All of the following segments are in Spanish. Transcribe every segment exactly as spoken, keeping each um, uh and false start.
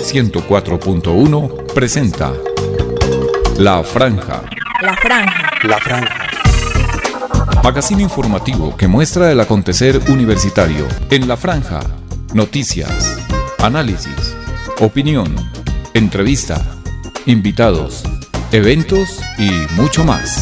ciento cuatro punto uno presenta La Franja. La Franja. La Franja. Magazine informativo que muestra el acontecer universitario en La Franja. Noticias, análisis, opinión, entrevista, invitados, eventos y mucho más.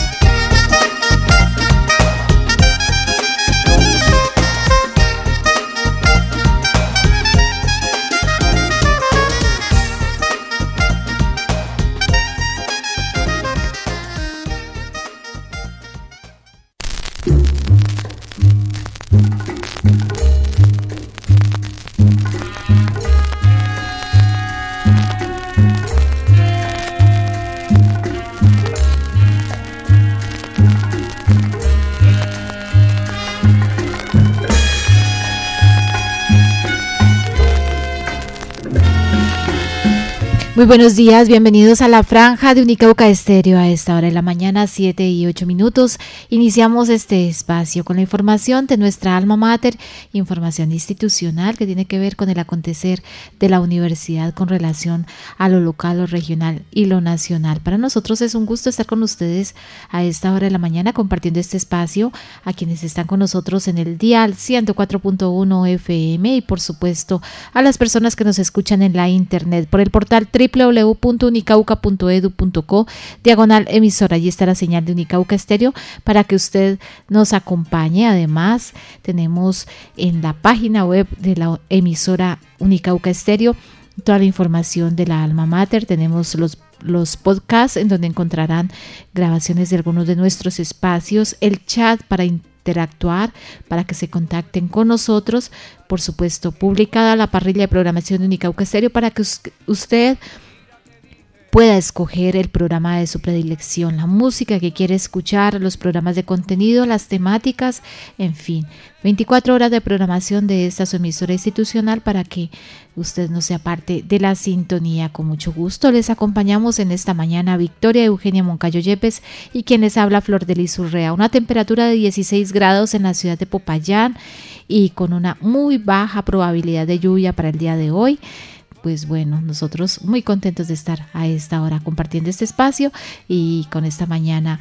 Muy buenos días, bienvenidos a la Franja de Unicauca Estéreo. A esta hora de la mañana, siete y ocho minutos, iniciamos este espacio con la información de nuestra alma mater, información institucional que tiene que ver con el acontecer de la universidad con relación a lo local, lo regional y lo nacional. Para nosotros es un gusto estar con ustedes a esta hora de la mañana compartiendo este espacio, a quienes están con nosotros en el dial ciento cuatro punto uno F M y por supuesto a las personas que nos escuchan en la internet por el portal doble u doble u doble u punto unicauca punto edu punto co, diagonal emisora. Allí está la señal de Unicauca Estéreo para que usted nos acompañe. Además, tenemos en la página web de la emisora Unicauca Estéreo toda la información de la alma mater. Tenemos los los podcasts en donde encontrarán grabaciones de algunos de nuestros espacios, el chat para interactuar, para que se contacten con nosotros, por supuesto publicada la parrilla de programación de Unicauca Estéreo para que usted pueda escoger el programa de su predilección, la música que quiere escuchar, los programas de contenido, las temáticas, en fin, veinticuatro horas de programación de esta su emisora institucional para que usted no sea parte de la sintonía. Con mucho gusto les acompañamos en esta mañana Victoria Eugenia Moncayo Yepes y quien les habla Flor de Lis Urrea. Una temperatura de dieciséis grados en la ciudad de Popayán y con una muy baja probabilidad de lluvia para el día de hoy. Pues bueno, nosotros muy contentos de estar a esta hora compartiendo este espacio y con esta mañana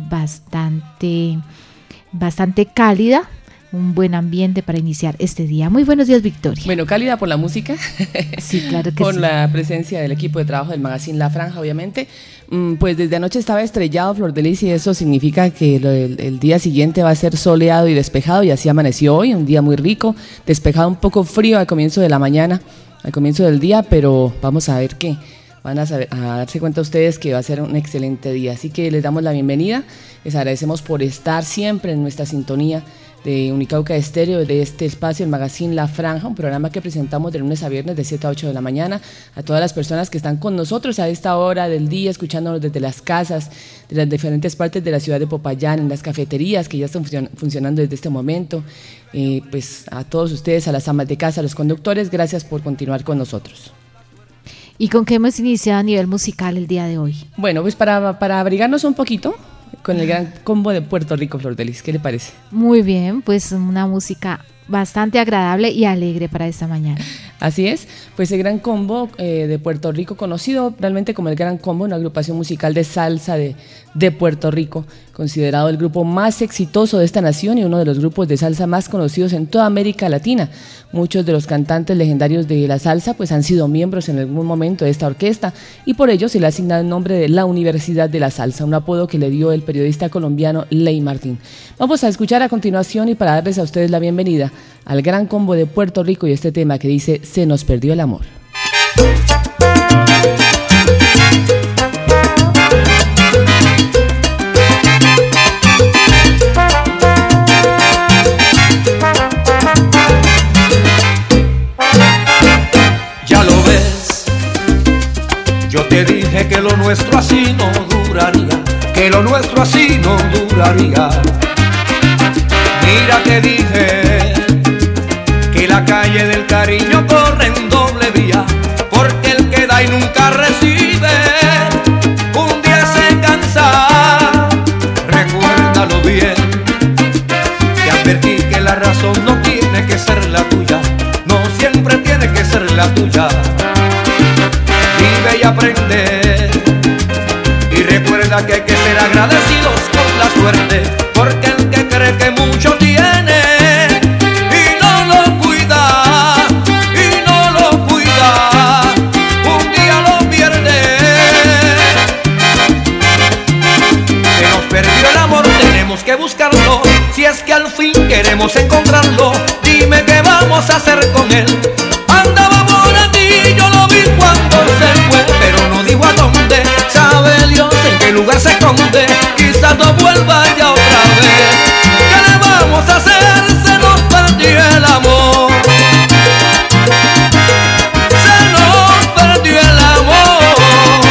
bastante, bastante cálida, un buen ambiente para iniciar este día. Muy buenos días, Victoria. Bueno, cálida por la música. Sí, claro que por sí. Por la presencia del equipo de trabajo del magazine La Franja, obviamente. Pues desde anoche estaba estrellado, Flor de Lis, y eso significa que el, el día siguiente va a ser soleado y despejado, y así amaneció hoy, un día muy rico, despejado, un poco frío al comienzo de la mañana, al comienzo del día, pero vamos a ver qué. Van a, saber, a darse cuenta ustedes que va a ser un excelente día. Así que les damos la bienvenida, les agradecemos por estar siempre en nuestra sintonía de Unicauca Estéreo, de este espacio, el magazine La Franja, un programa que presentamos de lunes a viernes de siete a ocho de la mañana, a todas las personas que están con nosotros a esta hora del día, escuchándonos desde las casas, de las diferentes partes de la ciudad de Popayán, en las cafeterías que ya están funcion- funcionando desde este momento, eh, pues a todos ustedes, a las amas de casa, a los conductores, gracias por continuar con nosotros. ¿Y con qué hemos iniciado a nivel musical el día de hoy? Bueno, pues para, para abrigarnos un poquito, con el gran combo de Puerto Rico, Flor de Lis, ¿qué le parece? Muy bien, pues una música bastante agradable y alegre para esta mañana. Así es, pues el Gran Combo eh, de Puerto Rico, conocido realmente como el Gran Combo, una agrupación musical de salsa de, de Puerto Rico, considerado el grupo más exitoso de esta nación y uno de los grupos de salsa más conocidos en toda América Latina. Muchos de los cantantes legendarios de la salsa pues han sido miembros en algún momento de esta orquesta y por ello se le ha asignado el nombre de la Universidad de la Salsa, un apodo que le dio el periodista colombiano Ley Martín. Vamos a escuchar a continuación y para darles a ustedes la bienvenida al Gran Combo de Puerto Rico y este tema que dice Se nos perdió el amor. Ya lo ves, yo te dije que lo nuestro así no duraría, que lo nuestro así no duraría. Mira, te dije que la calle del cariño corre en doble vía, porque el que da y nunca recibe, un día se cansa. Recuérdalo bien, te advertí que la razón no tiene que ser la tuya, no siempre tiene que ser la tuya. aprender. Y recuerda que hay que ser agradecidos con la suerte, porque el que cree que mucho tiene y no lo cuida, y no lo cuida, un día lo pierde. Se nos perdió el amor, tenemos que buscarlo, si es que al fin queremos encontrarlo. Dime qué vamos a hacer con él. Andaba por aquí, yo lo vi cuando se fue, pero no dijo a dónde. Sabe Dios en qué lugar se esconde, quizás no vuelva ya otra vez. ¿Qué le vamos a hacer? Se nos perdió el amor, se nos perdió el amor.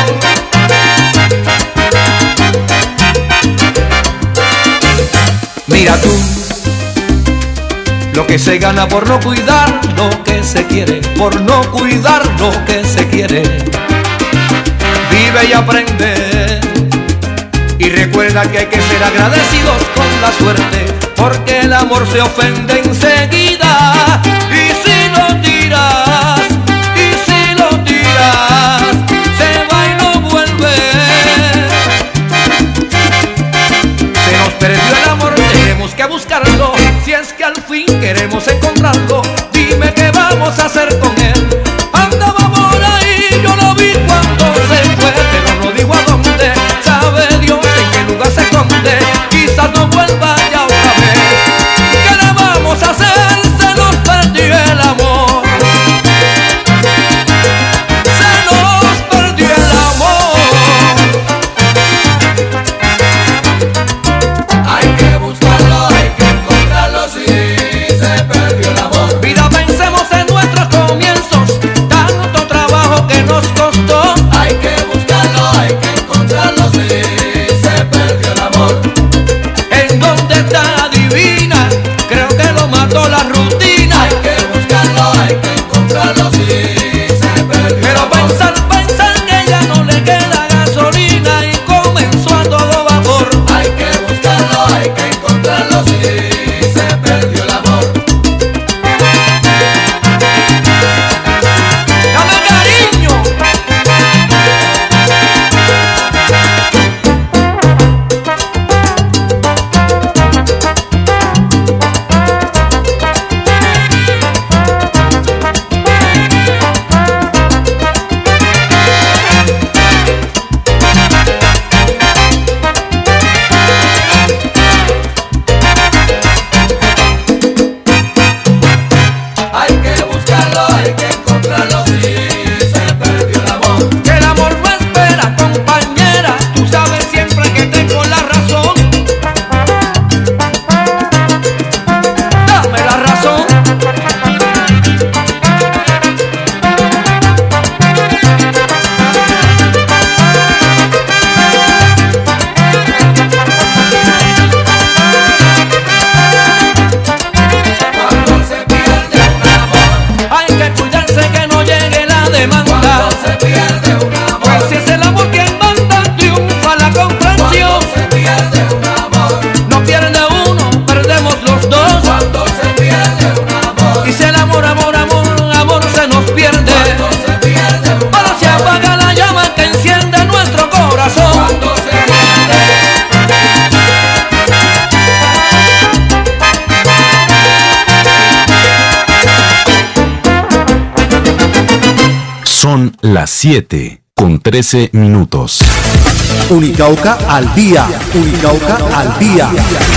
Mira tú, lo que se gana por no cuidar lo que se quiere, por no cuidar lo que se quiere. Vive y aprende, y recuerda que hay que ser agradecidos con la suerte, porque el amor se ofende enseguida. Y si lo tiras, y si lo tiras, se va y no vuelve. Se nos perdió el amor, tenemos que buscarlo, si es que al fin queremos encontrarlo. Dime qué vamos a hacer con él. Andaba por ahí, yo lo vi cuando se fue, pero no digo a dónde. Sabe Dios en qué lugar se esconde, quizás no vuelva ya otra vez. ¿Qué le vamos a hacer? Se nos perdió el amor, se nos perdió el amor. Hay que buscarlo, hay que encontrarlo, sí, se perdió el amor. Vida, pensemos en nuestros comienzos, tanto trabajo que nos costó. Hay que buscarlo, hay que encontrarlo, sí, se perdió el amor. ¿En dónde está Divina? Creo que lo mató la rutina. Hay que buscarlo, hay que encontrarlo, sí, se perdió. Pero pensar, pensar que ya no le queda gasolina y comenzó a todo vapor. Hay que buscarlo, hay que encontrarlo, sí, se perdió el amor. ¡Dame cariño! Hay que buscarlo, hay que encontrarlo, sí, se perdió el amor. Que el amor no espera, compañera, tú sabes siempre que tengo la razón. Dame la razón. Cuando se pierde un amor, hay que cuidarse que no llegue la demanda. Cuando se pierde un amor, pues si es el amor quien manda, triunfa la comprensión. Cuando se pierde un amor, no pierde uno, perdemos los dos. Cuando se pierde un amor, y si el amor, amor, amor, amor se nos pierde. Cuando se pierde un amor, pero se apaga la llama que enciende nuestro corazón. Cuando se pierde. Son las siete con trece minutos. Unicauca al día, Unicauca al día.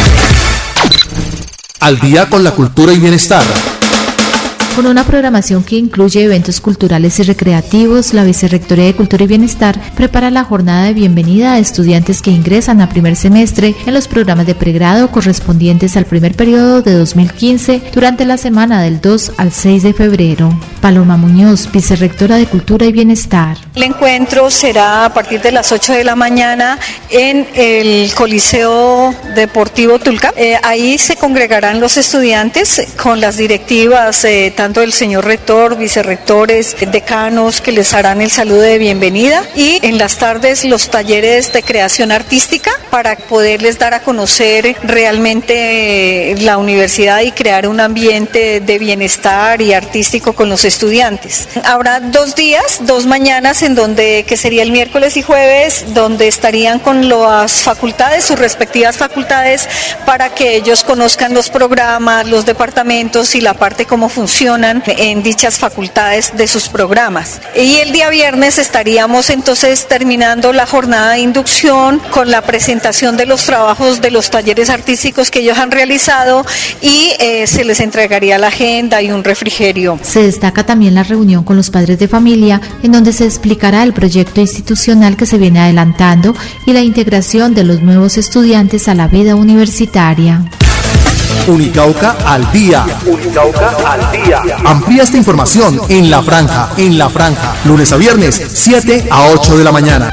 Al día con la cultura y bienestar. Con una programación que incluye eventos culturales y recreativos, la Vicerrectoría de Cultura y Bienestar prepara la jornada de bienvenida a estudiantes que ingresan a primer semestre en los programas de pregrado correspondientes al primer periodo de dos mil quince durante la semana del dos al seis de febrero. Paloma Muñoz, Vicerrectora de Cultura y Bienestar. El encuentro será a partir de las ocho de la mañana en el Coliseo Deportivo Tulcán. Eh, ahí se congregarán los estudiantes con las directivas eh, tanto hablando del señor rector, vicerrectores, decanos que les harán el saludo de bienvenida, y en las tardes los talleres de creación artística para poderles dar a conocer realmente la universidad y crear un ambiente de bienestar y artístico con los estudiantes. Habrá dos días, dos mañanas en donde, que sería el miércoles y jueves, donde estarían con las facultades, sus respectivas facultades, para que ellos conozcan los programas, los departamentos y la parte cómo funcionan en dichas facultades de sus programas. Y el día viernes estaríamos entonces terminando la jornada de inducción con la presentación de los trabajos de los talleres artísticos que ellos han realizado, y eh, se les entregaría la agenda y un refrigerio. Se destaca también la reunión con los padres de familia, en donde se explicará el proyecto institucional que se viene adelantando y la integración de los nuevos estudiantes a la vida universitaria. Unicauca al día. Unicauca al día. Amplía esta información en La Franja, en La Franja, lunes a viernes, siete a ocho de la mañana.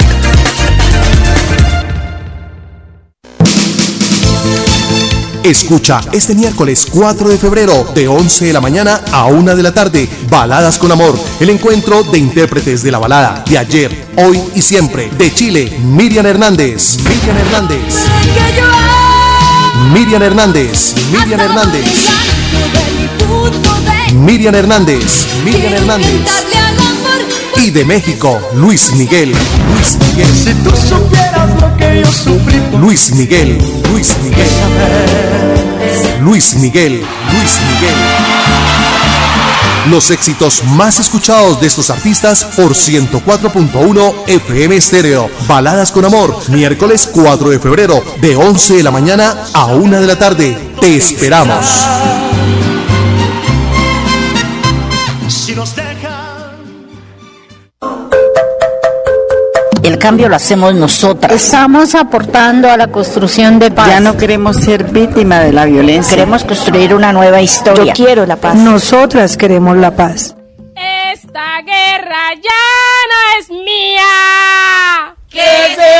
Escucha este miércoles cuatro de febrero de once de la mañana a una de la tarde, Baladas con Amor, el encuentro de intérpretes de la balada de ayer, hoy y siempre. De Chile, Miriam Hernández. Miriam Hernández. Miriam Hernández. Miriam Hernández. Miriam Hernández. Miriam Hernández. Y de México, Luis Miguel. Luis Miguel. Si tú supieras lo que yo sufrí por Luis Miguel. Luis Miguel. Luis Miguel. Luis Miguel. Los éxitos más escuchados de estos artistas por ciento cuatro punto uno F M Estéreo. Baladas con Amor, miércoles cuatro de febrero, de once de la mañana a una de la tarde. Te esperamos. si nos dejan. El cambio lo hacemos nosotras. Estamos aportando a la construcción de paz. Ya no queremos ser víctima de la violencia. Queremos construir una nueva historia. Yo quiero la paz. Nosotras queremos la paz. Esta guerra ya no es mía. ¡Que se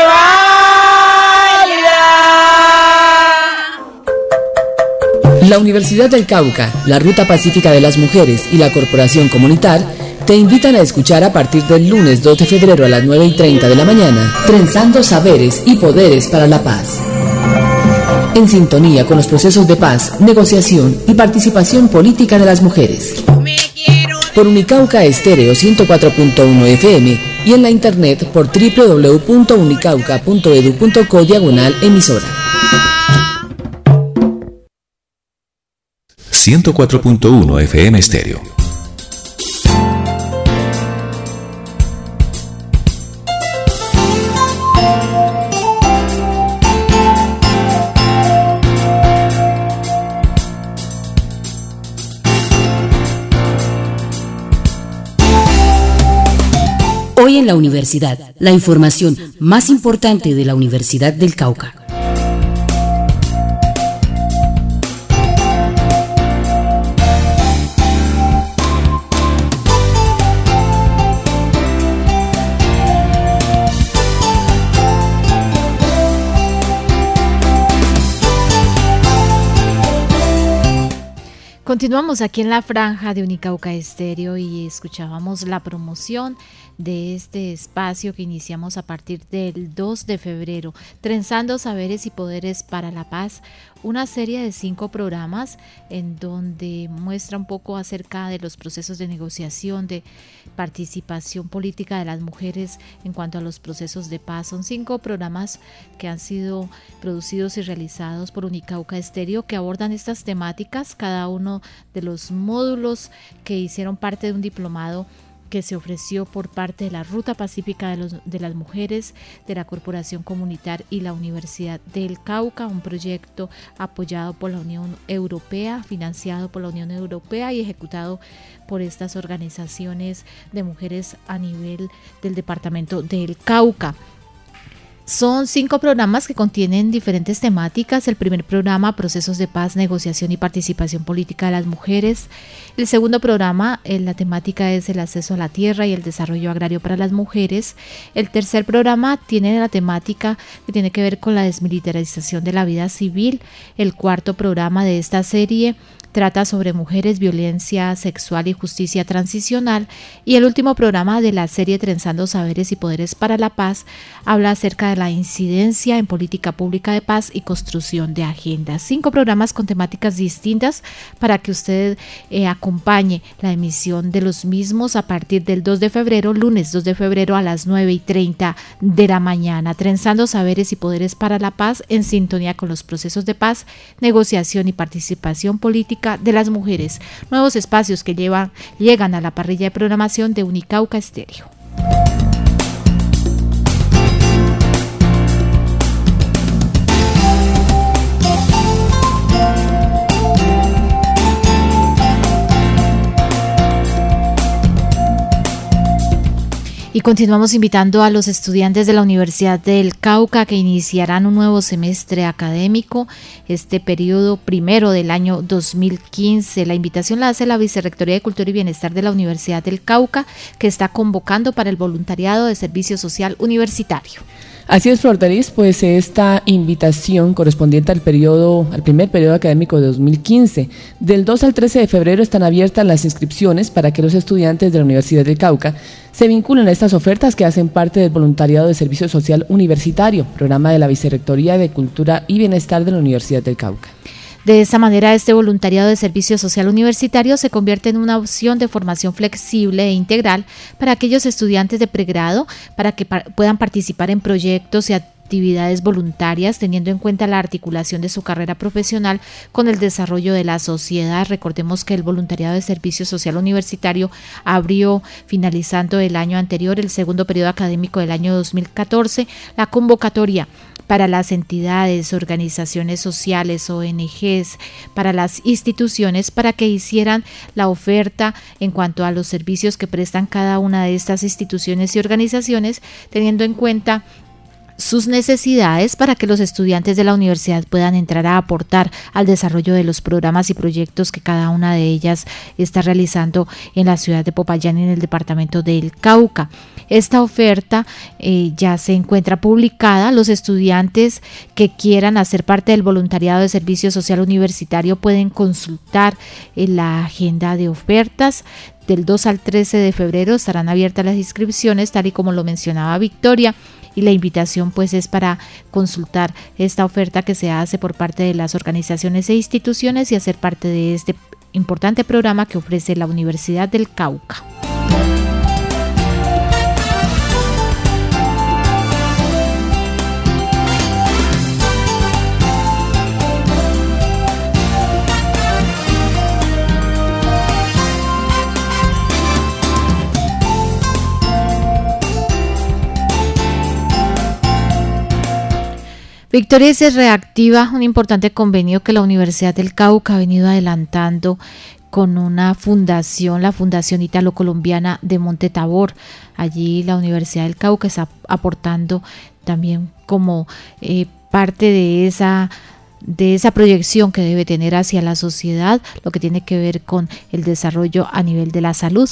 vaya! La Universidad del Cauca, la Ruta Pacífica de las Mujeres y la Corporación Comunitar te invitan a escuchar a partir del lunes dos de febrero a las nueve y treinta de la mañana, Trenzando Saberes y Poderes para la Paz. En sintonía con los procesos de paz, negociación y participación política de las mujeres. Por Unicauca Estéreo ciento cuatro punto uno F M y en la internet por doble u doble u doble u punto unicauca punto edu punto co diagonal emisora. ciento cuatro punto uno F M Estéreo. Hoy en la universidad, la información más importante de la Universidad del Cauca. Continuamos aquí en la franja de Unicauca Estéreo y escuchábamos la promoción de este espacio que iniciamos a partir del dos de febrero, Trenzando Saberes y Poderes para la Paz, una serie de cinco programas en donde muestra un poco acerca de los procesos de negociación, de participación política de las mujeres en cuanto a los procesos de paz. Son cinco programas que han sido producidos y realizados por Unicauca Estéreo que abordan estas temáticas, cada uno de los módulos que hicieron parte de un diplomado que se ofreció por parte de la Ruta Pacífica de, los, de las Mujeres, de la Corporación Comunitar y la Universidad del Cauca, un proyecto apoyado por la Unión Europea, financiado por la Unión Europea y ejecutado por estas organizaciones de mujeres a nivel del departamento del Cauca. Son cinco programas que contienen diferentes temáticas. El primer programa, procesos de paz, negociación y participación política de las mujeres. El segundo programa, eh, la temática es el acceso a la tierra y el desarrollo agrario para las mujeres. El tercer programa tiene la temática que tiene que ver con la desmilitarización de la vida civil. El cuarto programa de esta serie trata sobre mujeres, violencia sexual y justicia transicional. Y el último programa de la serie Trenzando Saberes y Poderes para la Paz habla acerca de la incidencia en política pública de paz y construcción de agendas. Cinco programas con temáticas distintas para que usted eh, acompañe la emisión de los mismos a partir del dos de febrero, lunes dos de febrero a las nueve y treinta de la mañana. Trenzando Saberes y Poderes para la Paz, en sintonía con los procesos de paz, negociación y participación política de las mujeres. Nuevos espacios que llevan, llegan a la parrilla de programación de Unicauca Estéreo. Y continuamos invitando a los estudiantes de la Universidad del Cauca que iniciarán un nuevo semestre académico, este periodo primero del año dos mil quince. La invitación la hace la Vicerrectoría de Cultura y Bienestar de la Universidad del Cauca, que está convocando para el voluntariado de servicio social universitario. Así es, Flor de Lis, pues esta invitación correspondiente al periodo, al primer periodo académico de dos mil quince. Del dos al trece de febrero están abiertas las inscripciones para que los estudiantes de la Universidad del Cauca se vinculen a estas ofertas que hacen parte del voluntariado de servicio social universitario, programa de la Vicerrectoría de Cultura y Bienestar de la Universidad del Cauca. De esta manera, este voluntariado de servicio social universitario se convierte en una opción de formación flexible e integral para aquellos estudiantes de pregrado, para que pa- puedan participar en proyectos y actividades voluntarias, teniendo en cuenta la articulación de su carrera profesional con el desarrollo de la sociedad. Recordemos que el voluntariado de servicio social universitario abrió, finalizando el año anterior, el segundo periodo académico del año dos mil catorce, la convocatoria para las entidades, organizaciones sociales, O N Ges, para las instituciones, para que hicieran la oferta en cuanto a los servicios que prestan cada una de estas instituciones y organizaciones, teniendo en cuenta sus necesidades para que los estudiantes de la universidad puedan entrar a aportar al desarrollo de los programas y proyectos que cada una de ellas está realizando en la ciudad de Popayán y en el departamento del Cauca. Esta oferta eh, ya se encuentra publicada. Los estudiantes que quieran hacer parte del voluntariado de servicio social universitario pueden consultar en la agenda de ofertas. Del dos al trece de febrero estarán abiertas las inscripciones, tal y como lo mencionaba Victoria, y la invitación pues es para consultar esta oferta que se hace por parte de las organizaciones e instituciones y hacer parte de este importante programa que ofrece la Universidad del Cauca. Victoria se reactiva un importante convenio que la Universidad del Cauca ha venido adelantando con una fundación, la Fundación Italo-Colombiana de Monte Tabor. Allí la Universidad del Cauca está aportando también como eh, parte de esa de esa proyección que debe tener hacia la sociedad, lo que tiene que ver con el desarrollo a nivel de la salud.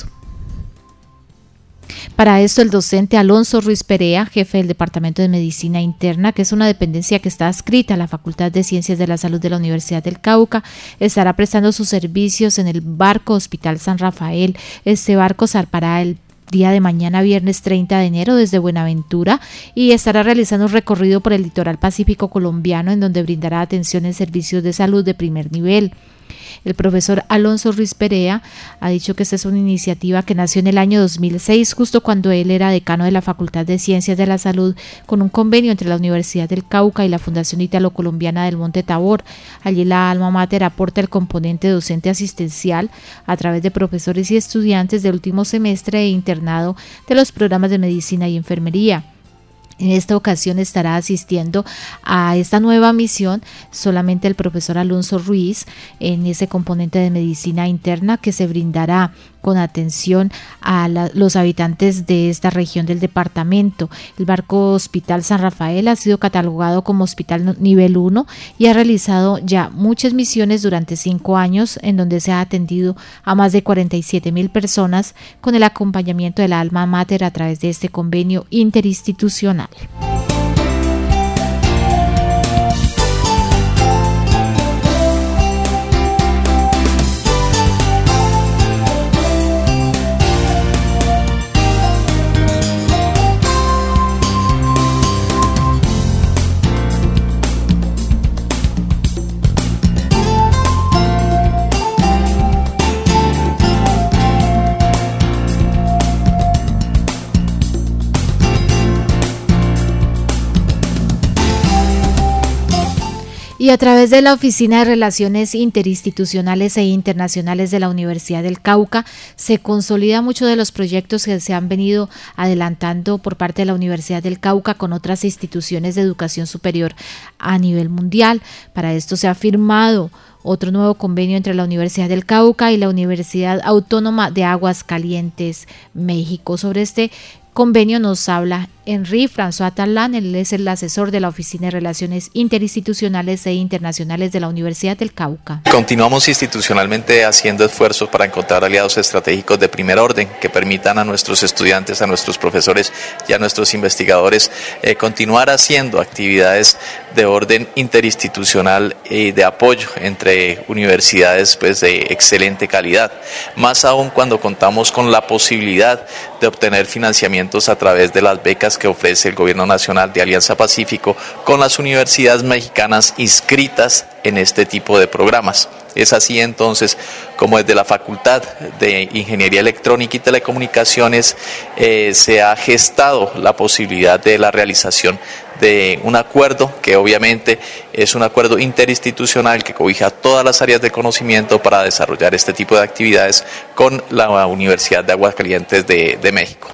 Para esto, el docente Alonso Ruiz Perea, jefe del Departamento de Medicina Interna, que es una dependencia que está adscrita a la Facultad de Ciencias de la Salud de la Universidad del Cauca, estará prestando sus servicios en el barco Hospital San Rafael. Este barco zarpará el día de mañana, viernes treinta de enero, desde Buenaventura, y estará realizando un recorrido por el litoral pacífico colombiano, en donde brindará atención en servicios de salud de primer nivel. El profesor Alonso Ruiz Perea ha dicho que esta es una iniciativa que nació en el año dos mil seis, justo cuando él era decano de la Facultad de Ciencias de la Salud, con un convenio entre la Universidad del Cauca y la Fundación Italo-Colombiana del Monte Tabor. Allí la alma mater aporta el componente docente asistencial a través de profesores y estudiantes del último semestre e internado de los programas de medicina y enfermería. En esta ocasión estará asistiendo a esta nueva misión solamente el profesor Alonso Ruiz en ese componente de medicina interna, que se brindará con atención a la, los habitantes de esta región del departamento. El barco Hospital San Rafael ha sido catalogado como hospital nivel uno y ha realizado ya muchas misiones durante cinco años en donde se ha atendido a más de cuarenta y siete mil personas con el acompañamiento de la Alma Mater a través de este convenio interinstitucional. Y a través de la Oficina de Relaciones Interinstitucionales e Internacionales de la Universidad del Cauca se consolida mucho de los proyectos que se han venido adelantando por parte de la Universidad del Cauca con otras instituciones de educación superior a nivel mundial. Para esto se ha firmado otro nuevo convenio entre la Universidad del Cauca y la Universidad Autónoma de Aguascalientes, México. Sobre este convenio nos habla Henry François Talán, él es el asesor de la Oficina de Relaciones Interinstitucionales e Internacionales de la Universidad del Cauca. Continuamos institucionalmente haciendo esfuerzos para encontrar aliados estratégicos de primer orden que permitan a nuestros estudiantes, a nuestros profesores y a nuestros investigadores eh, continuar haciendo actividades de orden interinstitucional y de apoyo entre universidades pues, de excelente calidad, más aún cuando contamos con la posibilidad de obtener financiamientos a través de las becas que ofrece el Gobierno Nacional de Alianza Pacífico con las universidades mexicanas inscritas en este tipo de programas. Es así entonces como desde la Facultad de Ingeniería Electrónica y Telecomunicaciones eh, se ha gestado la posibilidad de la realización de un acuerdo que obviamente es un acuerdo interinstitucional que cobija todas las áreas de conocimiento para desarrollar este tipo de actividades con la Universidad de Aguascalientes de, de México.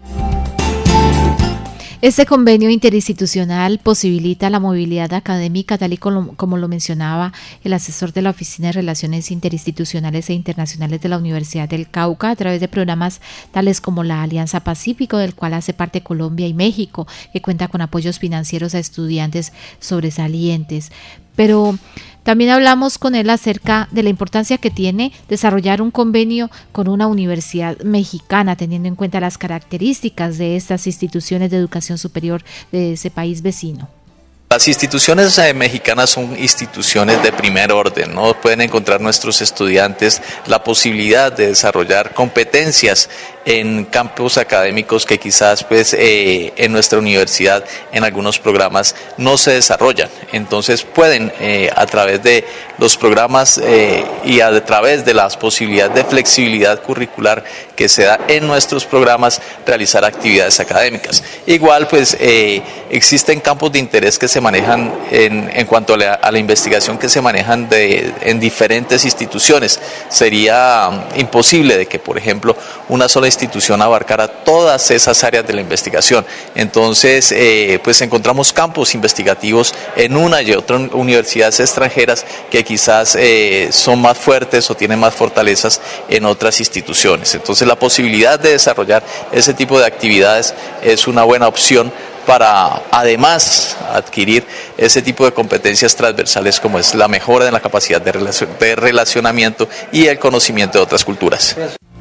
Este convenio interinstitucional posibilita la movilidad académica, tal y como, como lo mencionaba el asesor de la Oficina de Relaciones Interinstitucionales e Internacionales de la Universidad del Cauca, a través de programas tales como la Alianza Pacífico, del cual hace parte Colombia y México, que cuenta con apoyos financieros a estudiantes sobresalientes. Pero también hablamos con él acerca de la importancia que tiene desarrollar un convenio con una universidad mexicana, teniendo en cuenta las características de estas instituciones de educación superior de ese país vecino. Las instituciones eh, mexicanas son instituciones de primer orden, ¿no? Pueden encontrar nuestros estudiantes la posibilidad de desarrollar competencias en campos académicos que quizás pues eh, en nuestra universidad en algunos programas no se desarrollan. Entonces pueden eh, a través de los programas eh, y a través de las posibilidades de flexibilidad curricular que se da en nuestros programas realizar actividades académicas. Igual pues eh, existen campos de interés que se manejan en, en cuanto a la, a la investigación que se manejan de, en diferentes instituciones. Sería um, imposible de que, por ejemplo, una sola institución abarcara todas esas áreas de la investigación. Entonces, eh, pues encontramos campos investigativos en una y otra universidades extranjeras que quizás eh, son más fuertes o tienen más fortalezas en otras instituciones. Entonces, la posibilidad de desarrollar ese tipo de actividades es una buena opción para además adquirir ese tipo de competencias transversales como es la mejora de la capacidad de, relacion- de relacionamiento y el conocimiento de otras culturas.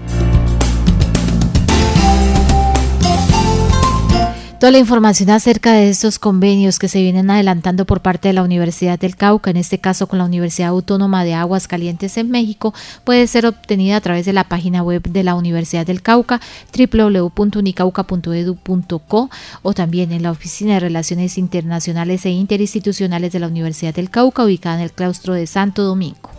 Toda la información acerca de estos convenios que se vienen adelantando por parte de la Universidad del Cauca, en este caso con la Universidad Autónoma de Aguascalientes en México, puede ser obtenida a través de la página web de la Universidad del Cauca, doble u doble u doble u punto unicauca punto edu punto co, o también en la Oficina de Relaciones Internacionales e Interinstitucionales de la Universidad del Cauca, ubicada en el claustro de Santo Domingo.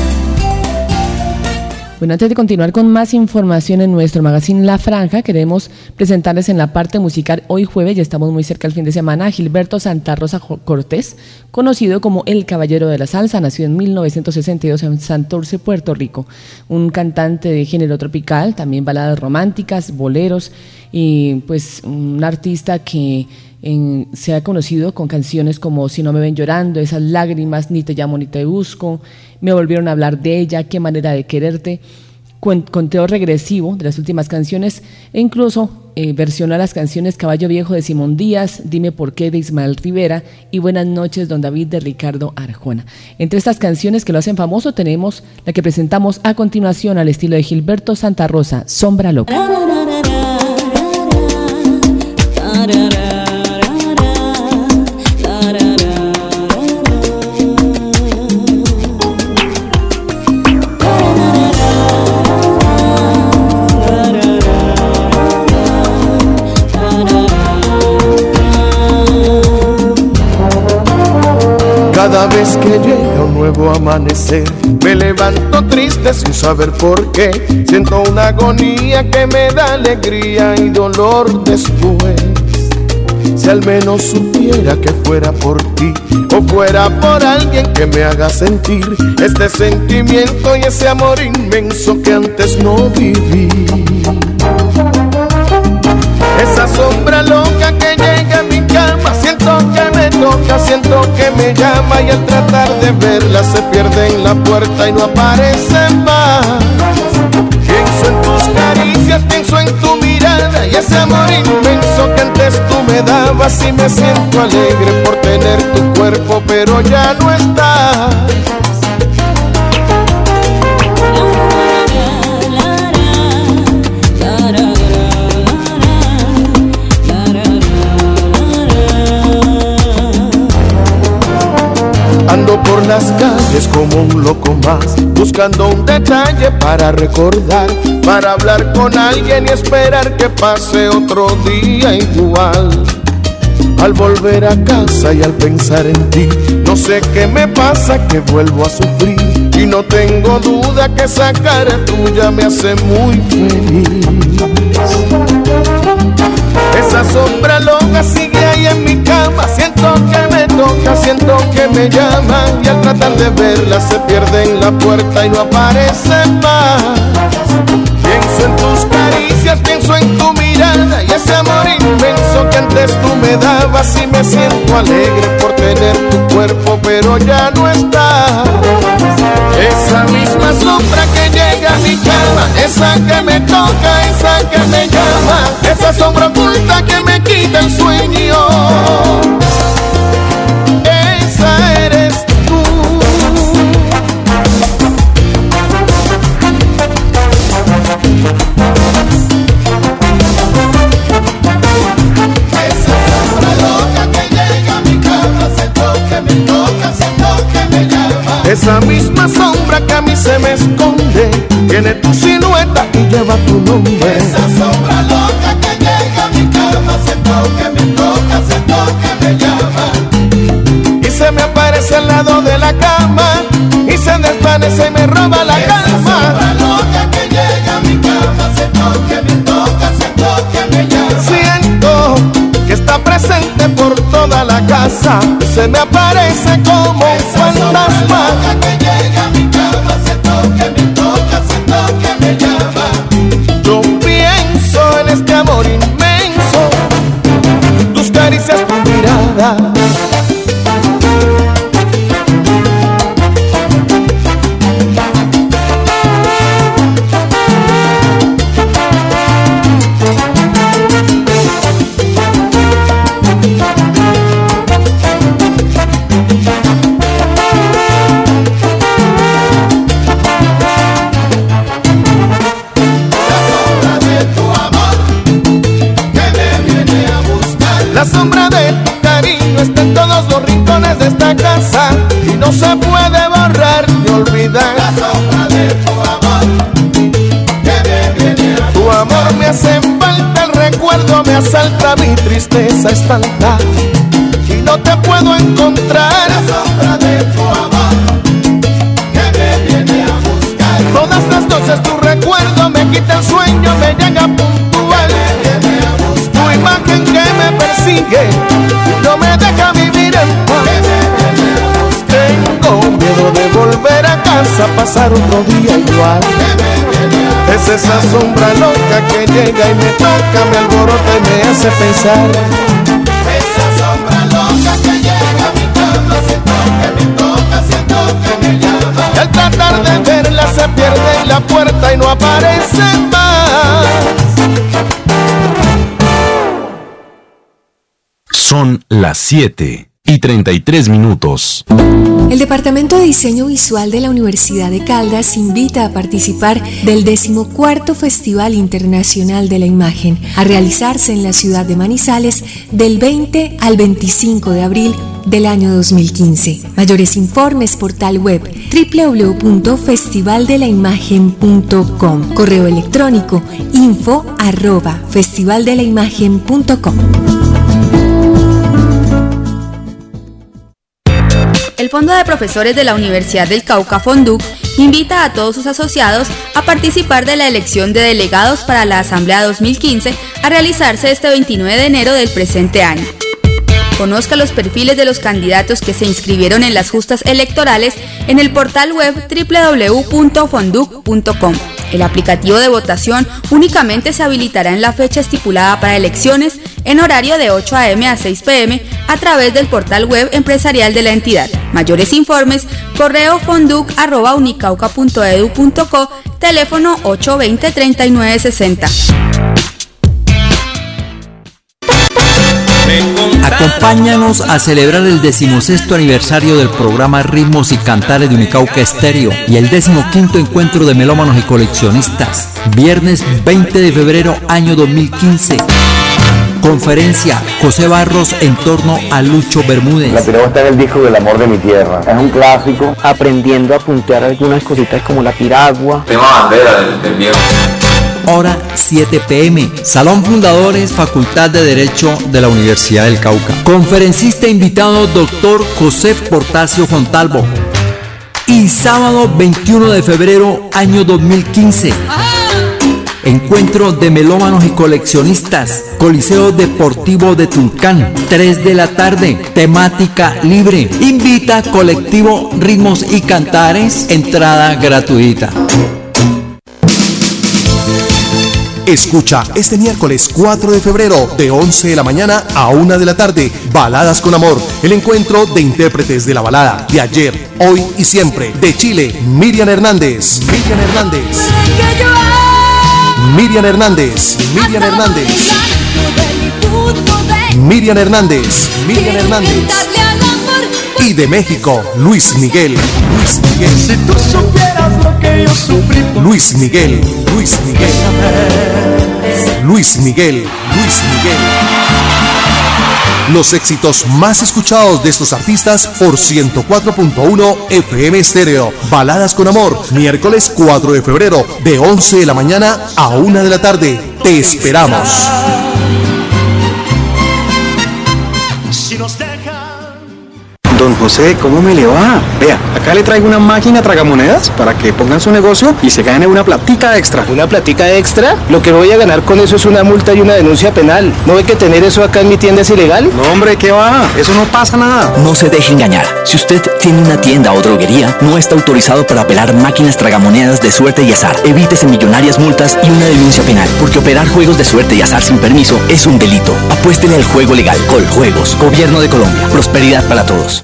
Bueno, antes de continuar con más información en nuestro magazine La Franja, queremos presentarles en la parte musical hoy jueves, ya estamos muy cerca del fin de semana, a Gilberto Santa Rosa Cortés, conocido como El Caballero de la Salsa, nació en mil novecientos sesenta y dos en Santurce, Puerto Rico. Un cantante de género tropical, también baladas románticas, boleros, y pues un artista que En, se ha conocido con canciones como Si no me ven llorando, Esas lágrimas, Ni te llamo ni te busco, Me volvieron a hablar de ella, Qué manera de quererte, conteo regresivo de las últimas canciones e incluso eh, versionó las canciones Caballo Viejo de Simón Díaz, Dime por qué de Ismael Rivera y Buenas noches Don David de Ricardo Arjona. Entre estas canciones que lo hacen famoso tenemos la que presentamos a continuación al estilo de Gilberto Santa Rosa, Sombra Loca. Cada vez que llega un nuevo amanecer, me levanto triste sin saber por qué. Siento una agonía que me da alegría y dolor después. Si al menos supiera que fuera por ti o fuera por alguien que me haga sentir este sentimiento y ese amor inmenso que antes no viví. Esa sombra loca que llega a mi cama, siento que me toca, siento que me llama y al tratar de verla se pierde en la puerta y no aparece más. Pienso en tus caricias, pienso en tu mirada y ese amor inmenso que antes tú me dabas y me siento alegre por tener tu cuerpo, pero ya no estás. Ando por las calles como un loco más, buscando un detalle para recordar, para hablar con alguien y esperar que pase otro día igual. Al volver a casa y al pensar en ti, no sé qué me pasa, que vuelvo a sufrir. Y no tengo duda que esa cara tuya me hace muy feliz. Esa sombra loca sigue ahí en mi cama, siento que me toca, siento que me llama y al tratar de verla se pierde en la puerta y no aparece más. Pienso en tus caricias, pienso en tu mirada y ese amor inmenso que antes tú me dabas y me siento alegre por tener tu cuerpo, pero ya no está. Esa misma sombra que llega a mi cama, esa que me toca, esa que me llama, esa sombra oculta que me quita el sueño, esa eres tú. Esa sombra loca que llega a mi cama, siento que me toca, siento que me llama. Esa misma sombra que a mí se me esconde, tiene tu silueta y lleva tu nombre. Esa sombra loca que llega a mi cama, siento que me toca, siento que me llama. Y se me aparece al lado de la cama, y se desvanece y me roba la calma. Esa sombra loca que llega a mi cama, siento que me toca, siento que me llama. Siento que está presente por toda la casa, se me aparece como un fantasma. Que llega a mi cama, siento que me toca, siento que me llama. Yo pienso en este amor inmenso, tus caricias, tu mirada. La sombra de tu cariño está en todos los rincones de esta casa y no se puede borrar ni olvidar. La sombra de tu amor que me viene a buscar. Tu amor me hace falta, el recuerdo me asalta, mi tristeza espanta y no te puedo encontrar. La sombra de tu amor que me viene a buscar. Todas las noches tu recuerdo me quita el sueño, me llega puntual. Tu imagen que me persigue no me deja vivir en paz. Tengo miedo de volver a casa, pasar otro día igual. Es esa sombra loca que llega y me toca, me alborota y me hace pensar. Esa sombra loca que llega a mi cama, siento que me toca, siento que me llama. Y al tratar de verla se pierde en la puerta y no aparece más. Son las siete y treinta y tres minutos. El Departamento de Diseño Visual de la Universidad de Caldas invita a participar del decimocuarto Festival Internacional de la Imagen, a realizarse en la ciudad de Manizales del veinte al veinticinco de abril del año dos mil quince. Mayores informes, portal web doble u doble u doble u punto festival de la imagen punto com, correo electrónico info arroba festival de la imagen punto com. El Fondo de Profesores de la Universidad del Cauca, FONDUC, invita a todos sus asociados a participar de la elección de delegados para la Asamblea dos mil quince a realizarse este veintinueve de enero del presente año. Conozca los perfiles de los candidatos que se inscribieron en las justas electorales en el portal web doble u doble u doble u punto fonduc punto com. El aplicativo de votación únicamente se habilitará en la fecha estipulada para elecciones en horario de ocho a eme a seis pe eme a través del portal web empresarial de la entidad. Mayores informes, correo fonduc arroba unicauca punto edu punto co, teléfono ocho veinte treinta y nueve sesenta. Acompáñanos a celebrar el decimosexto aniversario del programa Ritmos y Cantares de Unicauca Estéreo y el decimoquinto encuentro de melómanos y coleccionistas. Viernes veinte de febrero, año dos mil quince. Conferencia José Barros en torno a Lucho Bermúdez. La piragua está en el disco del amor de mi tierra. Es un clásico. Aprendiendo a puntear algunas cositas como la piragua. Tema bandera del, del viejo. Hora siete pe eme. Salón Fundadores, Facultad de Derecho de la Universidad del Cauca. Conferencista invitado doctor José Portacio Fontalvo. Y sábado veintiuno de febrero, año dos mil quince. Encuentro de melómanos y coleccionistas. Coliseo Deportivo de Tulcán. tres de la tarde. Temática libre. Invita colectivo Ritmos y Cantares. Entrada gratuita. Escucha este miércoles cuatro de febrero de once de la mañana a una de la tarde Baladas con Amor, el encuentro de intérpretes de la balada de ayer, hoy y siempre. De Chile, Miriam Hernández. Miriam Hernández. Miriam Hernández. Miriam Hernández. Miriam Hernández. Miriam Hernández. Y de México, Luis Miguel. Luis Miguel. Si tú supieras lo que yo sufrí. Luis Miguel. Luis Miguel. Luis Miguel. Luis Miguel. Los éxitos más escuchados de estos artistas por ciento cuatro punto uno efe eme Estéreo. Baladas con Amor, miércoles cuatro de febrero, de once de la mañana a una de la tarde. Te esperamos. Si nos dejan. Don José, ¿cómo me le va? Vea, acá le traigo una máquina tragamonedas para que pongan su negocio y se gane una platica extra. ¿Una platica extra? Lo que voy a ganar con eso es una multa y una denuncia penal. ¿No ve que tener eso acá en mi tienda es ilegal? No, hombre, ¿qué va? Eso no pasa nada. No se deje engañar. Si usted tiene una tienda o droguería, no está autorizado para operar máquinas tragamonedas de suerte y azar. Evítese millonarias multas y una denuncia penal, porque operar juegos de suerte y azar sin permiso es un delito. Apuéstele al juego legal. Coljuegos. Gobierno de Colombia. Prosperidad para todos.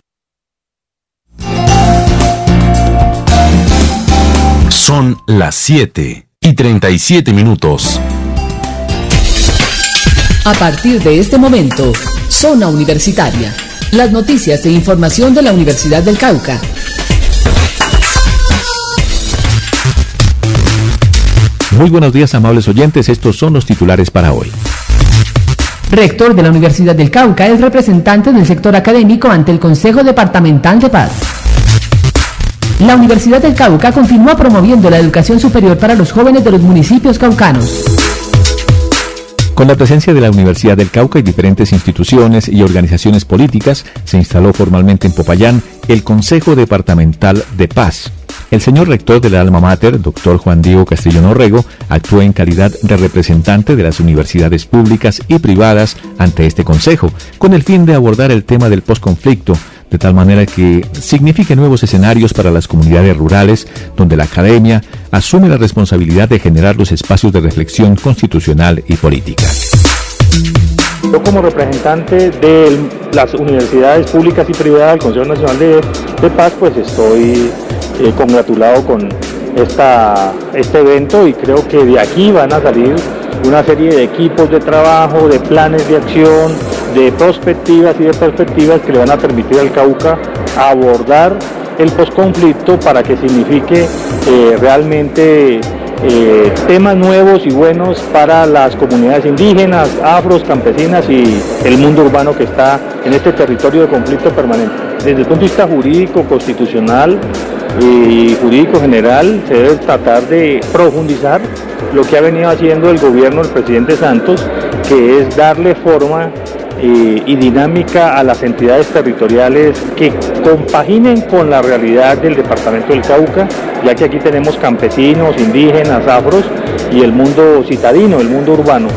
Son las siete y treinta y siete minutos. A partir de este momento, Zona Universitaria. Las noticias e información de la Universidad del Cauca. Muy buenos días, amables oyentes. Estos son los titulares para hoy. Rector de la Universidad del Cauca es representante del sector académico ante el Consejo Departamental de Paz. La Universidad del Cauca continúa promoviendo la educación superior para los jóvenes de los municipios caucanos. Con la presencia de la Universidad del Cauca y diferentes instituciones y organizaciones políticas, se instaló formalmente en Popayán el Consejo Departamental de Paz. El señor rector de la Alma Mater, doctor Juan Diego Castellón Orrego, actuó en calidad de representante de las universidades públicas y privadas ante este consejo, con el fin de abordar el tema del posconflicto, de tal manera que signifique nuevos escenarios para las comunidades rurales, donde la academia asume la responsabilidad de generar los espacios de reflexión constitucional y política. Yo como representante de las universidades públicas y privadas del Consejo Nacional de, de Paz, pues estoy eh, congratulado con esta, este evento, y creo que de aquí van a salir una serie de equipos de trabajo, de planes de acción, de prospectivas y de perspectivas que le van a permitir al Cauca abordar el posconflicto para que signifique eh, realmente eh, temas nuevos y buenos para las comunidades indígenas, afros, campesinas y el mundo urbano que está en este territorio de conflicto permanente. Desde el punto de vista jurídico, constitucional y jurídico general, se debe tratar de profundizar lo que ha venido haciendo el gobierno del presidente Santos, que es darle forma eh, y dinámica a las entidades territoriales que compaginen con la realidad del departamento del Cauca, ya que aquí tenemos campesinos, indígenas, afros y el mundo citadino, el mundo urbano.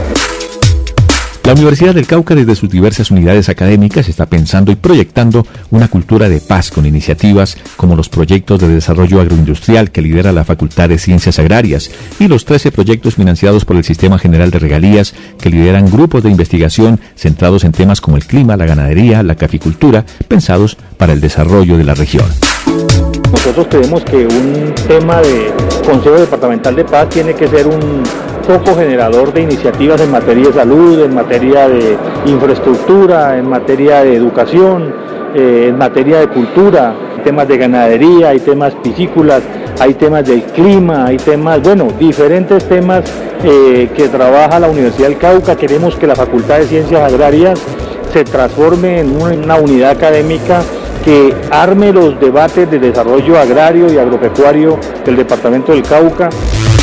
La Universidad del Cauca, desde sus diversas unidades académicas, está pensando y proyectando una cultura de paz con iniciativas como los proyectos de desarrollo agroindustrial que lidera la Facultad de Ciencias Agrarias y los trece proyectos financiados por el Sistema General de Regalías que lideran grupos de investigación centrados en temas como el clima, la ganadería, la caficultura, pensados para el desarrollo de la región. Nosotros creemos que un tema de Consejo Departamental de Paz tiene que ser un foco generador de iniciativas en materia de salud, en materia de infraestructura, en materia de educación, eh, en materia de cultura, temas de ganadería, hay temas piscícolas, hay temas del clima, hay temas, bueno, diferentes temas eh, que trabaja la Universidad del Cauca. Queremos que la Facultad de Ciencias Agrarias se transforme en una unidad académica que arme los debates de desarrollo agrario y agropecuario del departamento del Cauca.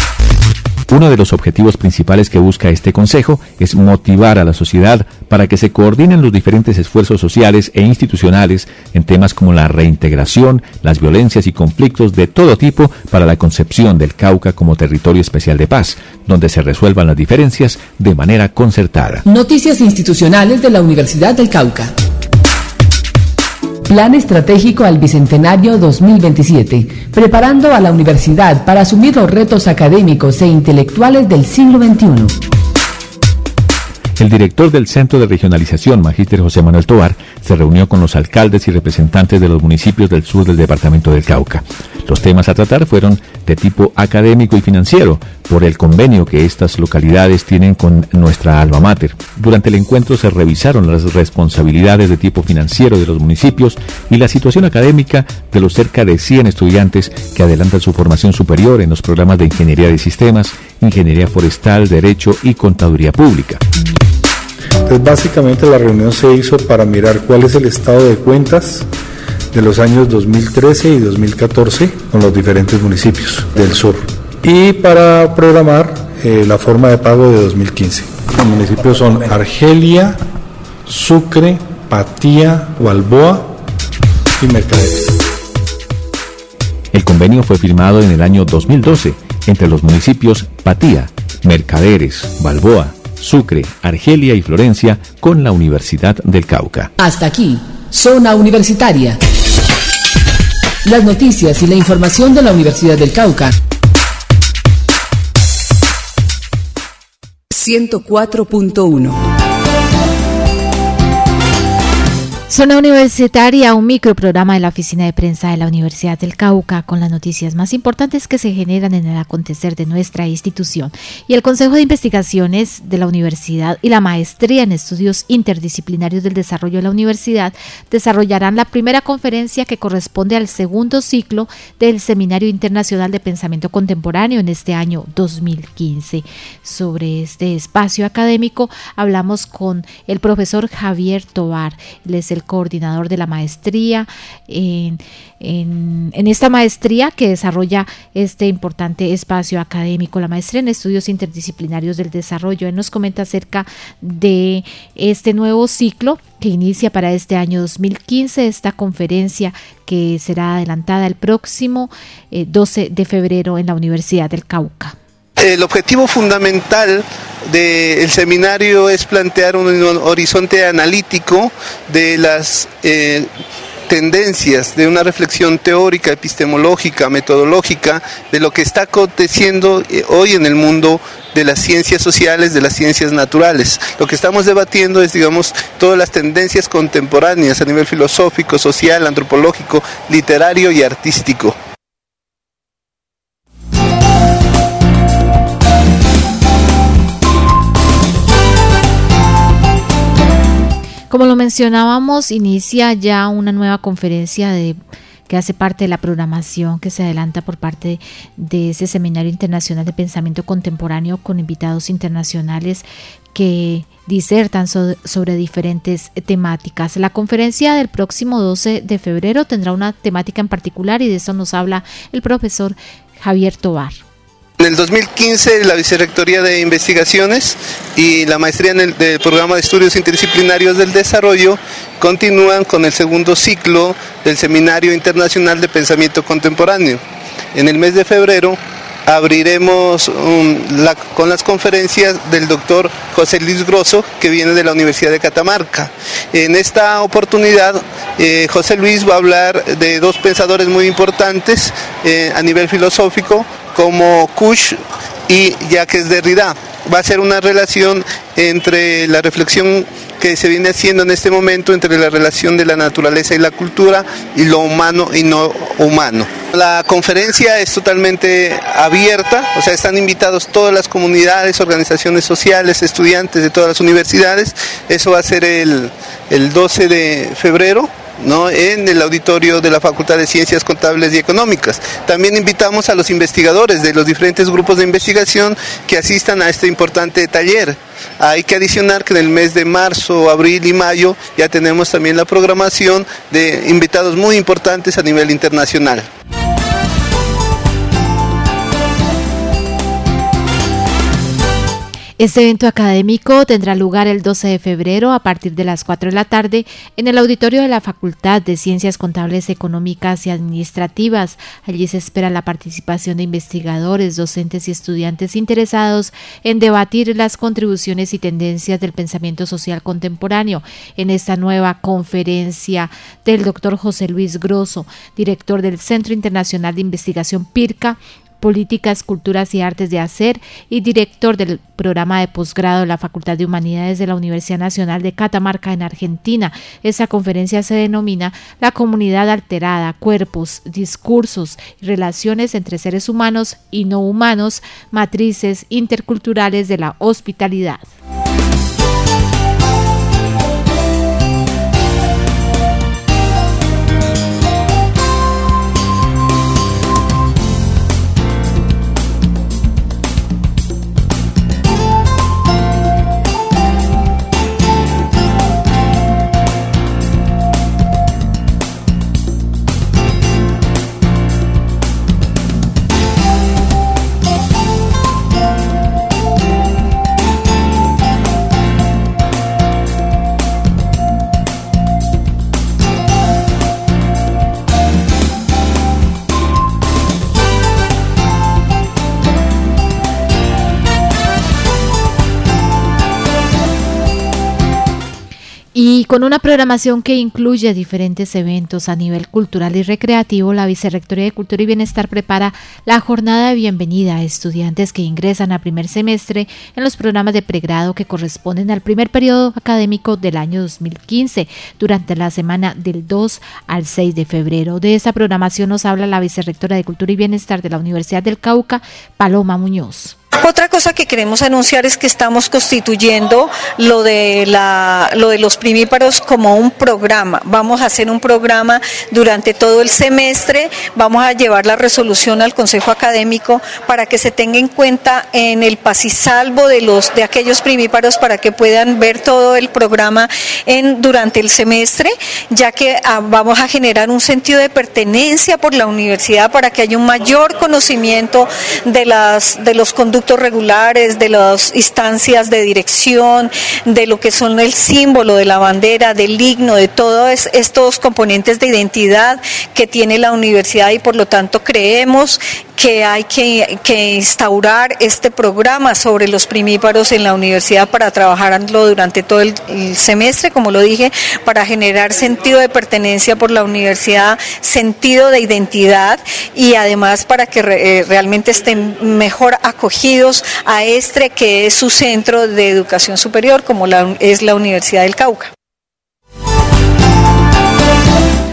Uno de los objetivos principales que busca este consejo es motivar a la sociedad para que se coordinen los diferentes esfuerzos sociales e institucionales en temas como la reintegración, las violencias y conflictos de todo tipo para la concepción del Cauca como territorio especial de paz, donde se resuelvan las diferencias de manera concertada. Noticias institucionales de la Universidad del Cauca. Plan Estratégico al Bicentenario dos mil veintisiete, preparando a la universidad para asumir los retos académicos e intelectuales del siglo veintiuno. El director del Centro de Regionalización, Magíster José Manuel Tovar, se reunió con los alcaldes y representantes de los municipios del sur del departamento del Cauca. Los temas a tratar fueron de tipo académico y financiero, por el convenio que estas localidades tienen con nuestra alma mater. Durante el encuentro se revisaron las responsabilidades de tipo financiero de los municipios y la situación académica de los cerca de cien estudiantes que adelantan su formación superior en los programas de Ingeniería de Sistemas, Ingeniería Forestal, Derecho y Contaduría Pública. Entonces, básicamente la reunión se hizo para mirar cuál es el estado de cuentas de los años dos mil trece y dos mil catorce con los diferentes municipios del sur y para programar eh, la forma de pago de dos mil quince. Los municipios son Argelia, Sucre, Patía, Balboa y Mercaderes. El convenio fue firmado en el año dos mil doce entre los municipios Patía, Mercaderes, Balboa, Sucre, Argelia y Florencia con la Universidad del Cauca. Hasta aquí, Zona Universitaria. Las noticias y la información de la Universidad del Cauca. ciento cuatro punto uno. Zona Universitaria, un microprograma de la Oficina de Prensa de la Universidad del Cauca con las noticias más importantes que se generan en el acontecer de nuestra institución. Y el Consejo de Investigaciones de la Universidad y la Maestría en Estudios Interdisciplinarios del Desarrollo de la Universidad desarrollarán la primera conferencia que corresponde al segundo ciclo del Seminario Internacional de Pensamiento Contemporáneo en este año dos mil quince. Sobre este espacio académico hablamos con el profesor Javier Tovar. Él es el coordinador de la maestría en, en, en esta maestría que desarrolla este importante espacio académico, la maestría en estudios interdisciplinarios del desarrollo. Él nos comenta acerca de este nuevo ciclo que inicia para este año dos mil quince, esta conferencia que será adelantada el próximo eh, doce de febrero en la Universidad del Cauca. El objetivo fundamental del seminario es plantear un horizonte analítico de las eh, tendencias, de una reflexión teórica, epistemológica, metodológica, de lo que está aconteciendo hoy en el mundo de las ciencias sociales, de las ciencias naturales. Lo que estamos debatiendo es, digamos, todas las tendencias contemporáneas a nivel filosófico, social, antropológico, literario y artístico. Como lo mencionábamos, inicia ya una nueva conferencia de que hace parte de la programación que se adelanta por parte de ese Seminario Internacional de Pensamiento Contemporáneo con invitados internacionales que disertan so- sobre diferentes temáticas. La conferencia del próximo doce de febrero tendrá una temática en particular y de eso nos habla el profesor Javier Tovar. En el dos mil quince, la Vicerrectoría de Investigaciones y la Maestría en el del Programa de Estudios Interdisciplinarios del Desarrollo continúan con el segundo ciclo del Seminario Internacional de Pensamiento Contemporáneo. En el mes de febrero abriremos um, la, con las conferencias del doctor José Luis Grosso, que viene de la Universidad de Catamarca. En esta oportunidad, eh, José Luis va a hablar de dos pensadores muy importantes eh, a nivel filosófico, como Kusch y Jacques Derrida. Va a ser una relación entre la reflexión que se viene haciendo en este momento entre la relación de la naturaleza y la cultura y lo humano y no humano. La conferencia es totalmente abierta, o sea, están invitados todas las comunidades, organizaciones sociales, estudiantes de todas las universidades. Eso va a ser el, el doce de febrero. ¿no? En el auditorio de la Facultad de Ciencias Contables y Económicas. También invitamos a los investigadores de los diferentes grupos de investigación que asistan a este importante taller. Hay que adicionar que en el mes de marzo, abril y mayo ya tenemos también la programación de invitados muy importantes a nivel internacional. Este evento académico tendrá lugar el doce de febrero a partir de las cuatro de la tarde en el auditorio de la Facultad de Ciencias Contables, Económicas y Administrativas. Allí se espera la participación de investigadores, docentes y estudiantes interesados en debatir las contribuciones y tendencias del pensamiento social contemporáneo en esta nueva conferencia del doctor José Luis Grosso, director del Centro Internacional de Investigación PIRCA, Políticas, Culturas y Artes de Hacer y director del programa de posgrado de la Facultad de Humanidades de la Universidad Nacional de Catamarca en Argentina. Esta conferencia se denomina La Comunidad Alterada, Cuerpos, Discursos y Relaciones entre Seres Humanos y No Humanos, Matrices Interculturales de la Hospitalidad. Y con una programación que incluye diferentes eventos a nivel cultural y recreativo, la Vicerrectoría de Cultura y Bienestar prepara la jornada de bienvenida a estudiantes que ingresan a primer semestre en los programas de pregrado que corresponden al primer periodo académico del año dos mil quince, durante la semana del dos al seis de febrero. De esta programación nos habla la Vicerrectora de Cultura y Bienestar de la Universidad del Cauca, Paloma Muñoz. Otra cosa que queremos anunciar es que estamos constituyendo lo de la lo de los primíparos como un programa. Vamos a hacer un programa durante todo el semestre, vamos a llevar la resolución al Consejo Académico para que se tenga en cuenta en el pasisalvo de los de aquellos primíparos para que puedan ver todo el programa en durante el semestre, ya que ah, vamos a generar un sentido de pertenencia por la universidad para que haya un mayor conocimiento de las de los conductos regulares, de las instancias de dirección, de lo que son el símbolo de la bandera, del himno, de todos estos componentes de identidad que tiene la universidad, y por lo tanto creemos que hay que, que instaurar este programa sobre los primíparos en la universidad para trabajarlo durante todo el, el semestre, como lo dije, para generar sentido de pertenencia por la universidad, sentido de identidad, y además para que re, eh, realmente estén mejor acogidos a ESTRE, que es su centro de educación superior, como la, es la Universidad del Cauca.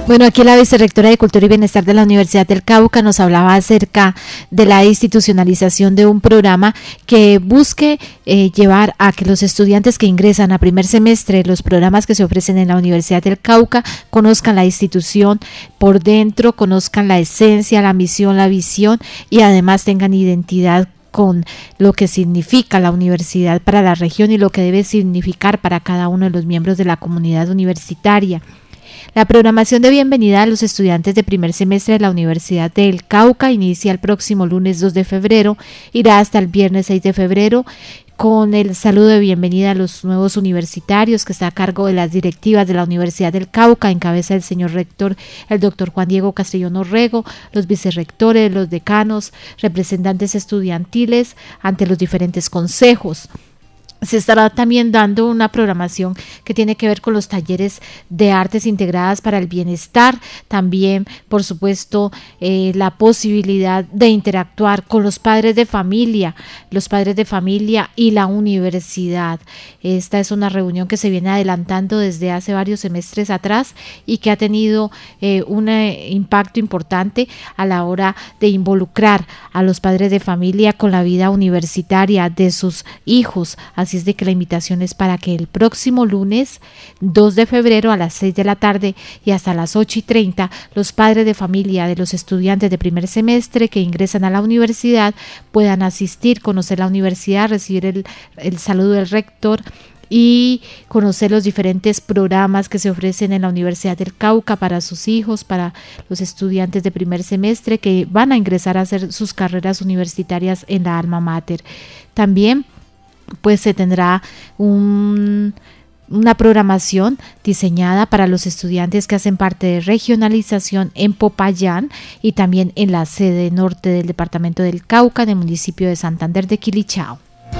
Bueno, aquí la vicerrectora de Cultura y Bienestar de la Universidad del Cauca nos hablaba acerca de la institucionalización de un programa que busque eh, llevar a que los estudiantes que ingresan a primer semestre, los programas que se ofrecen en la Universidad del Cauca, conozcan la institución por dentro, conozcan la esencia, la misión, la visión y además tengan identidad con lo que significa la universidad para la región y lo que debe significar para cada uno de los miembros de la comunidad universitaria. La programación de bienvenida a los estudiantes de primer semestre de la Universidad del Cauca inicia el próximo lunes dos de febrero, irá hasta el viernes seis de febrero, con el saludo de bienvenida a los nuevos universitarios que está a cargo de las directivas de la Universidad del Cauca, en cabeza del señor rector, el doctor Juan Diego Castellón Orrego, los vicerrectores, los decanos, representantes estudiantiles ante los diferentes consejos. Se estará también dando una programación que tiene que ver con los talleres de artes integradas para el bienestar, también por supuesto eh, la posibilidad de interactuar con los padres de familia, los padres de familia y la universidad. Esta es una reunión que se viene adelantando desde hace varios semestres atrás y que ha tenido eh, un eh, impacto importante a la hora de involucrar a los padres de familia con la vida universitaria de sus hijos. Así es de que la invitación es para que el próximo lunes dos de febrero a las seis de la tarde y hasta las ocho y treinta los padres de familia de los estudiantes de primer semestre que ingresan a la universidad puedan asistir, conocer la universidad, recibir el, el saludo del rector y conocer los diferentes programas que se ofrecen en la Universidad del Cauca para sus hijos, para los estudiantes de primer semestre que van a ingresar a hacer sus carreras universitarias en la alma mater. También pues se tendrá un, una programación diseñada para los estudiantes que hacen parte de regionalización en Popayán y también en la sede norte del departamento del Cauca, en el municipio de Santander de Quilichao.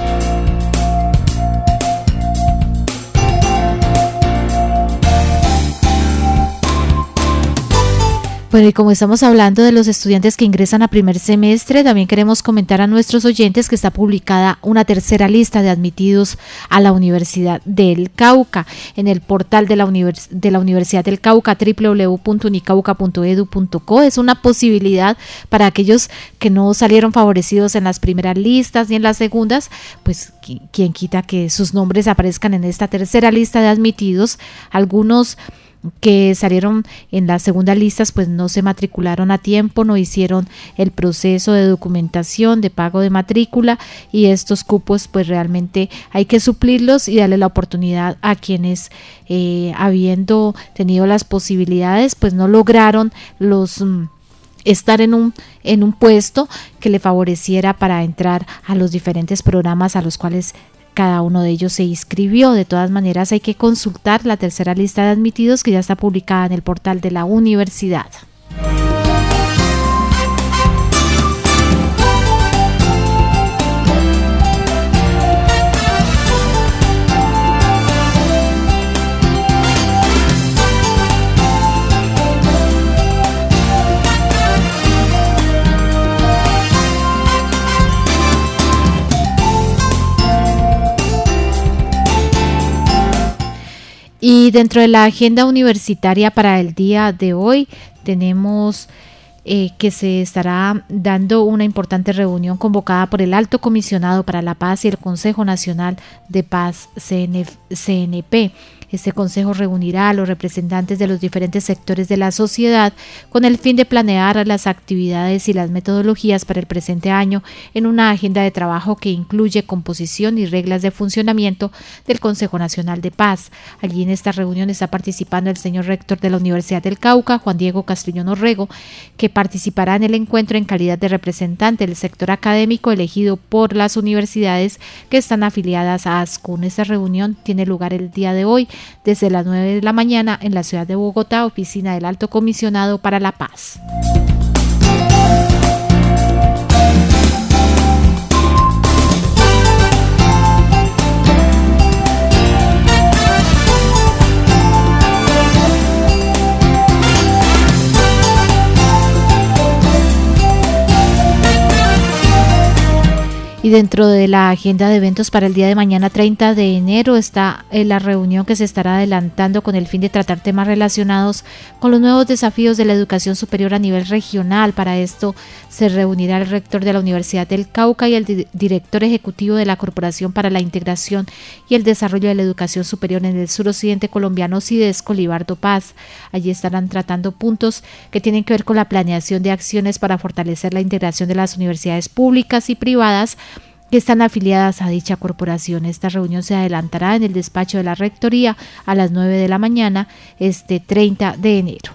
Bueno, y como estamos hablando de los estudiantes que ingresan a primer semestre, también queremos comentar a nuestros oyentes que está publicada una tercera lista de admitidos a la Universidad del Cauca en el portal de la, univers- de la Universidad del Cauca, doble u doble u doble u punto unicauca punto edu punto co. Es una posibilidad para aquellos que no salieron favorecidos en las primeras listas ni en las segundas, pues quien quita que sus nombres aparezcan en esta tercera lista de admitidos. Algunos que salieron en las segundas listas pues no se matricularon a tiempo, no hicieron el proceso de documentación, de pago de matrícula, y estos cupos pues realmente hay que suplirlos y darle la oportunidad a quienes eh, habiendo tenido las posibilidades pues no lograron los mm, estar en un, en un puesto que le favoreciera para entrar a los diferentes programas a los cuales cada uno de ellos se inscribió. De todas maneras hay que consultar la tercera lista de admitidos que ya está publicada en el portal de la universidad. Y dentro de la agenda universitaria para el día de hoy tenemos eh, que se estará dando una importante reunión convocada por el Alto Comisionado para la Paz y el Consejo Nacional de Paz C N P. Este consejo reunirá a los representantes de los diferentes sectores de la sociedad con el fin de planear las actividades y las metodologías para el presente año en una agenda de trabajo que incluye composición y reglas de funcionamiento del Consejo Nacional de Paz. Allí en esta reunión está participando el señor rector de la Universidad del Cauca, Juan Diego Castellón Orrego, que participará en el encuentro en calidad de representante del sector académico elegido por las universidades que están afiliadas a ASCUN. Esta reunión tiene lugar el día de hoy desde las nueve de la mañana en la ciudad de Bogotá, oficina del Alto Comisionado para la Paz. Y dentro de la agenda de eventos para el día de mañana treinta de enero está la reunión que se estará adelantando con el fin de tratar temas relacionados con los nuevos desafíos de la educación superior a nivel regional. Para esto se reunirá el rector de la Universidad del Cauca y el di- director ejecutivo de la Corporación para la Integración y el Desarrollo de la Educación Superior en el suroccidente colombiano, CIDESCO, Libardo Paz. Allí estarán tratando puntos que tienen que ver con la planeación de acciones para fortalecer la integración de las universidades públicas y privadas que están afiliadas a dicha corporación. Esta reunión se adelantará en el despacho de la Rectoría a las nueve de la mañana este treinta de enero.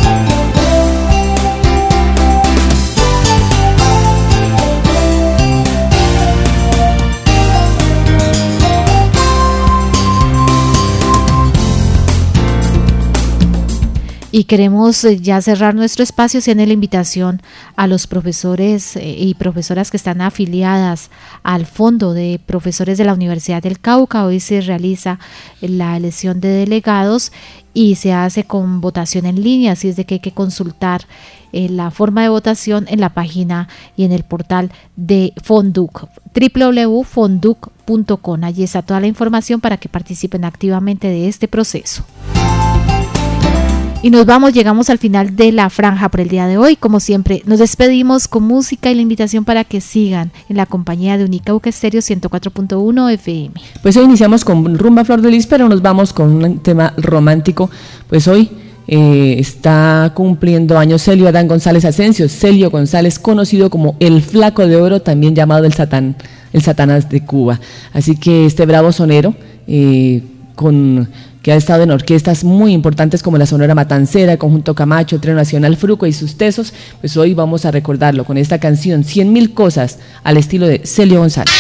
Y queremos ya cerrar nuestro espacio haciendo la invitación a los profesores y profesoras que están afiliadas al Fondo de Profesores de la Universidad del Cauca. Hoy se realiza la elección de delegados y se hace con votación en línea, así es de que hay que consultar eh, la forma de votación en la página y en el portal de Fonduc, doble u doble u doble u punto fonduc punto com. Allí está toda la información para que participen activamente de este proceso. Y nos vamos, llegamos al final de la franja por el día de hoy. Como siempre, nos despedimos con música y la invitación para que sigan en la compañía de Unicauca Estéreo ciento cuatro punto uno F M. Pues hoy iniciamos con Rumba Flor de Lis, pero nos vamos con un tema romántico. Pues hoy eh, está cumpliendo años Celio Adán González Asensio. Celio González, conocido como el Flaco de Oro, también llamado el Satán, el Satanás de Cuba. Así que este bravo sonero, eh, con... que ha estado en orquestas muy importantes como la Sonora Matancera, el Conjunto Camacho, el Trío Nacional Fruco y sus tesos, pues hoy vamos a recordarlo con esta canción Cien Mil Cosas al estilo de Celio González.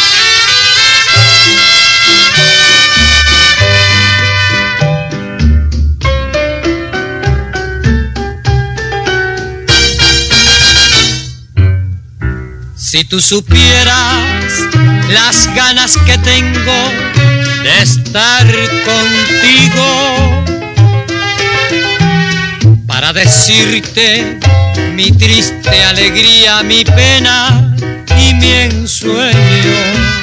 Si tú supieras las ganas que tengo de estar contigo, para decirte mi triste alegría, mi pena y mi ensueño,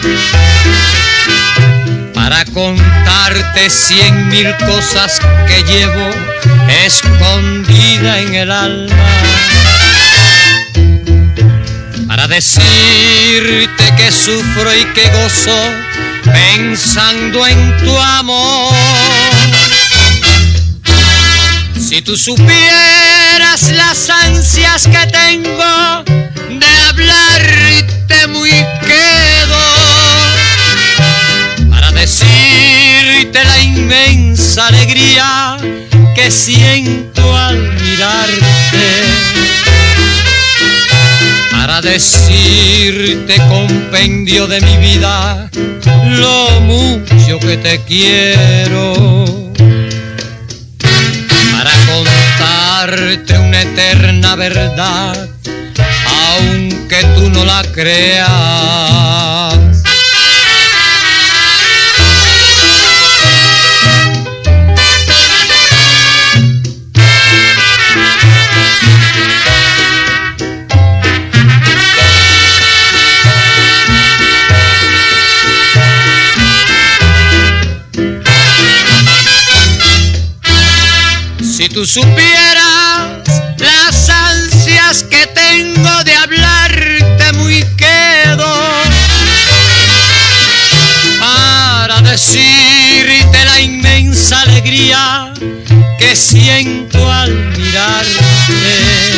para contarte cien mil cosas que llevo escondida en el alma, para decirte que sufro y que gozo pensando en tu amor. Si tú supieras las ansias que tengo de hablarte muy quedo, para decirte la inmensa alegría que siento al mirarte, para decirte compendio de mi vida lo mucho que te quiero, para contarte una eterna verdad aunque tú no la creas. Si tú supieras las ansias que tengo de hablarte muy quedo, para decirte la inmensa alegría que siento al mirarte,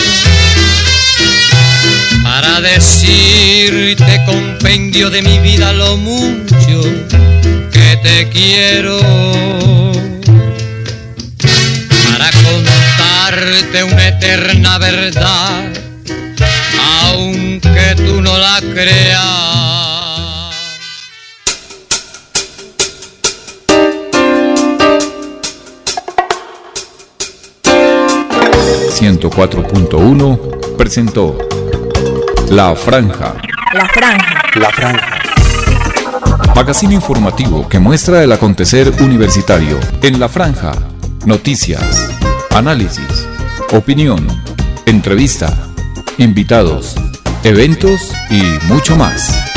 para decirte compendio de mi vida lo mucho que te quiero, para contarte una eterna verdad aunque tú no la creas. ciento cuatro punto uno presentó La Franja. La Franja. La Franja. Magazine informativo que muestra el acontecer universitario en La Franja. Noticias, análisis, opinión, entrevista, invitados, eventos y mucho más.